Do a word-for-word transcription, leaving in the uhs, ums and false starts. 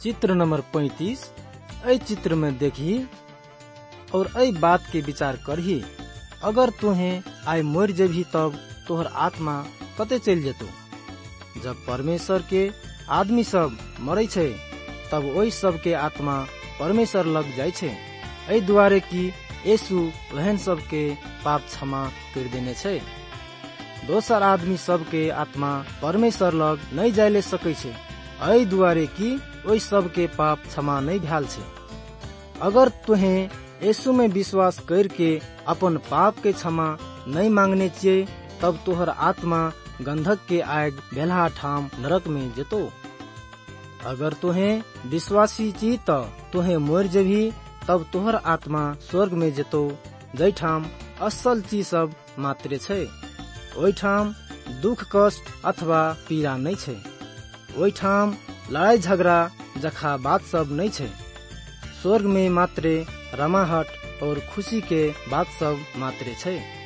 चित्र नंबर पैंतीस। ऐ चित्र में देखी और ऐ बात के विचार करही, अगर तुहे आय मर जेबही तब तोहर आत्मा कते चल जेतो। जब परमेश्वर के आदमी सब मरे छे तब वही सब के आत्मा परमेश्वर लग जाय छे। ऐ द्वारे की यीशु वहन सब के पाप क्षमा कर देने छे। दोसर आदमी सब के आत्मा परमेश्वर लग नहीं जाय सकै छे। ऐ द्वारे की वही सब के पाप क्षमा नहीं भैल छे। अगर तुहे यीशु में विश्वास करके अपन पाप के क्षमा नहीं मांगने चाहिए तब तोहर आत्मा गंधक के आग बेल्हा ठाम नरक में जेतो। अगर तुहे विश्वासी ची तो तुहे मर जेबही तब तोहर आत्मा स्वर्ग में जेतो, जै ठाम असल चीज सब मात्रे छे। ओई ठाम दुख कष्ट अथवा पीड़ा नहीं छे। ओई ठाम लड़ाई झगड़ा जखा बात सब नहीं छे। स्वर्ग में मात्रे रमाहट और खुशी के बात सब मात्रे छे।